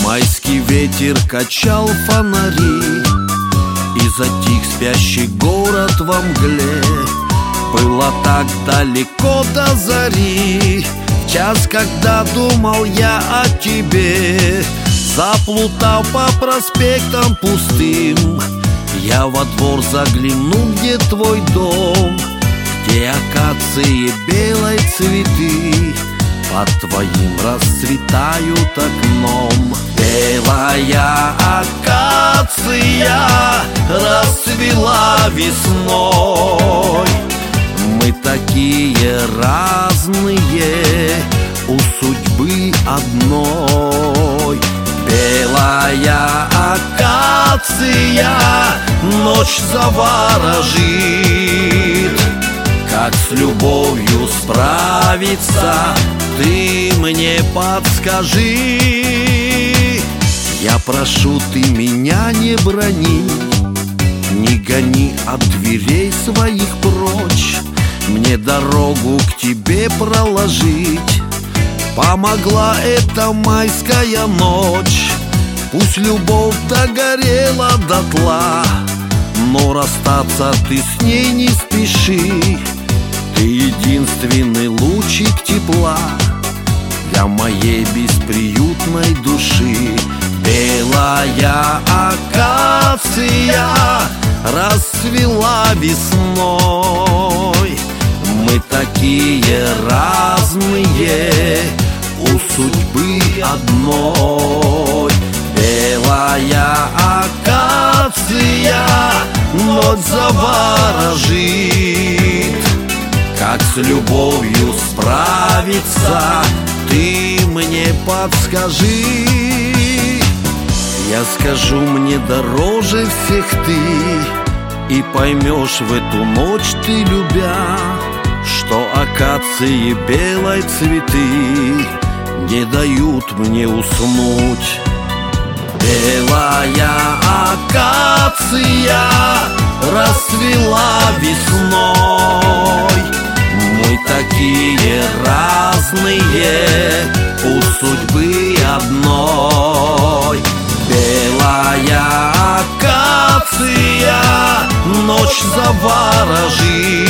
Майский ветер качал фонари, и затих спящий город во мгле. Было так далеко до зари, в час, когда думал я о тебе. Заплутав по проспектам пустым, я во двор загляну, где твой дом, где акации белой цветы под твоим расцветают окном. Белая акация расцвела весной. Мы такие разные, у судьбы одной. Белая акация ночь заворожит. Как с любовью справиться, ты мне подскажи. Я прошу, ты меня не брони, не гони от дверей своих прочь. Мне дорогу к тебе проложить помогла эта майская ночь. Пусть любовь догорела дотла, но расстаться ты с ней не спеши. Ты единственный лучик тепла для моей бесприютной души. Белая акация расцвела весной. Мы такие разные, у судьбы одной. Белая акация ночь заворожит. Как с любовью справиться, ты мне подскажи. Я скажу, мне дороже всех ты, и поймешь в эту ночь ты, любя, что акации белой цветы не дают мне уснуть. Белая акация расцвела весной. Мы такие разные, у судьбы одной. Белая акация ночь заворожит.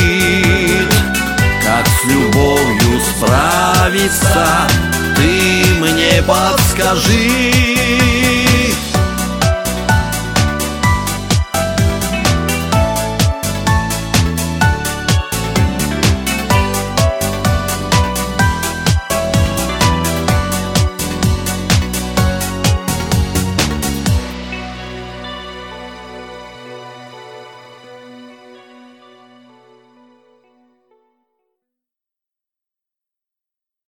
Как с любовью справиться, ты мне подскажи.